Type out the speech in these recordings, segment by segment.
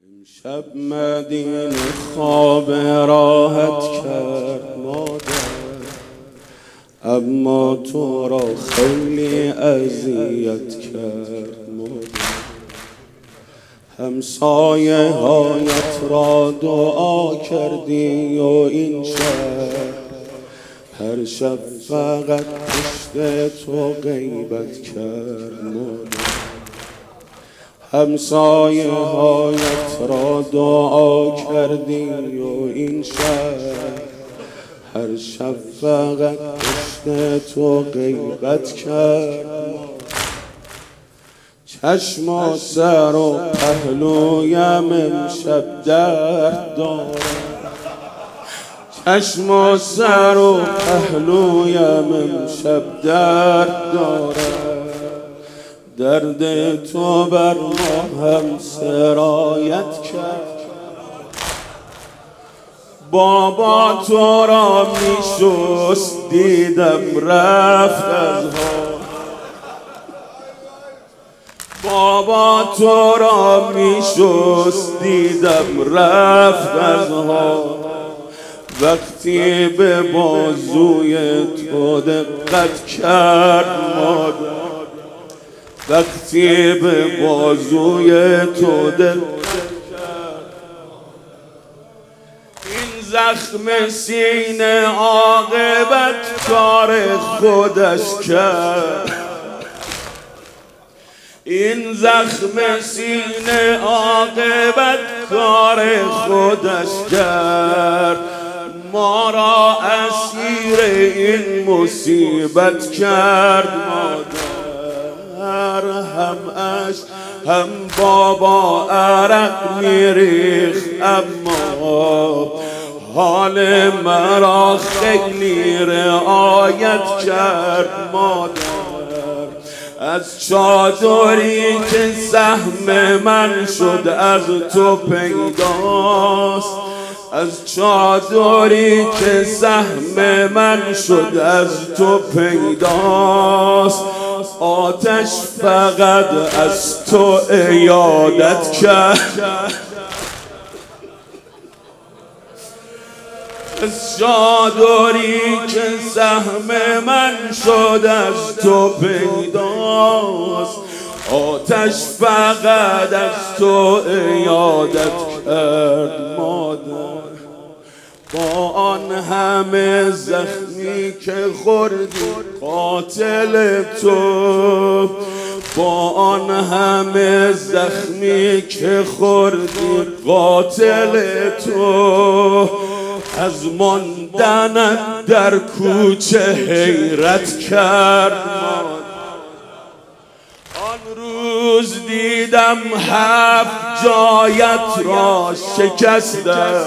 امشب مدینه خواب راحت کرد مادر، اما تو را خیلی اذیت کرد مادر. همسایه هایت را دعا کردی و این شب هر شب فقط پشت تو غیبت کرد مادر. همسایه هایت را دعا کردی و این شب هر شب فقط پشت تو غیبت کرد. چشم و سر و پهلویم امشب درد دارد، چشم و سر و پهلویم امشب درد دارد. درد تو بر ما هم سرایت کرد. بابا تو را می شست دیدم رفت از حال، بابا تو را می شست دیدم رفت از حال. وقتی به بازوی تو دقت کرد مادر، وقتی به بازوی تو دقت کرد. این زخم سینه عاقبت کار خودش کرد، این زخم سینه عاقبت کار خودش کرد. ما را اسیر این مصیبت کرد مادر. هم عشق هم بابا عرق میریخت، اما حال مرا خیلی رعایت کرد مادر. از چادری که سهم من شد از تو پیداست، از چادری که سهم من شد از تو پیداست. آتش فقط از تو عیادت کرد، از چادری که سهم من شد از تو پیداست. آتش فقط از تو عیادت کرد مادر. با آن همه زخمی که خوردی قاتل تو، با آن همه زخمی که خوردی قاتل تو، از ماندنت در کوچه حیرت کرد مادر. آن روز دیدم 7 جایت را شکستم،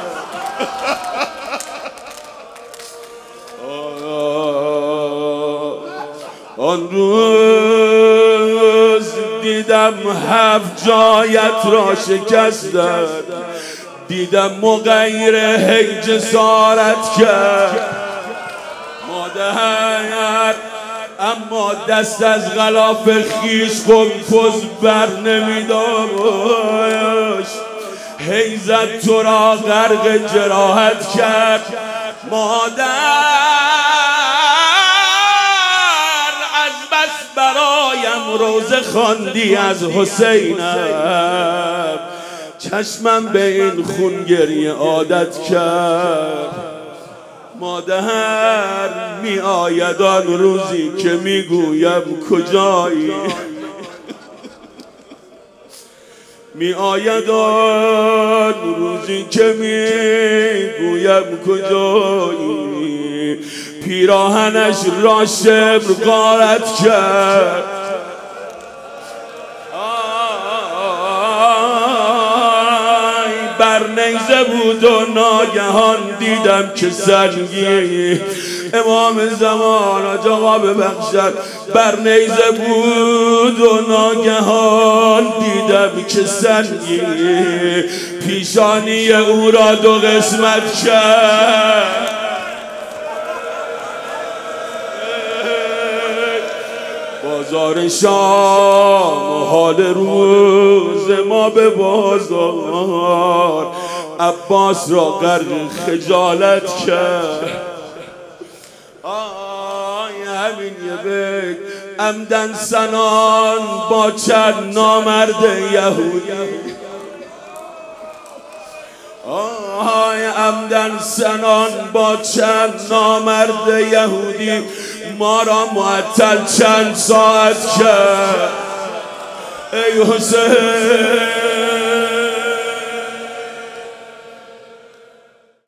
آن روز دیدم 7 جایت را شکستم. دیدم مغیر هی جسارت کرد مادر، اما دست از غلاف خیش پز بر نمیداشت. هی زد تو را غرق جراحت کرد مادر. از بس برایم روزه خواندی از حسینم، چشمم به این خون گریه عادت کرد مادر. می آید آن روزی که می گویم کجایی، می آید آن روزی که می گویم کجایی. پیراهنش را شبر غارت کرد، بر نیزه بود و ناگهان دیدم که سنگی. امام زمان حاج آقا ببخشد، بر نیزه بود و ناگهان دیدم که سنگی. پیشانی او را 2 قسمت کرد. بازار شام و حال روز ما به بازار عباس را غرق خجالت کرد. همین یه بیت عمدن سنان با چند نامرد یهودی، عمدن سنان با چند نامرد یهودی ما را معطل چند ساعت کرد. ای حسین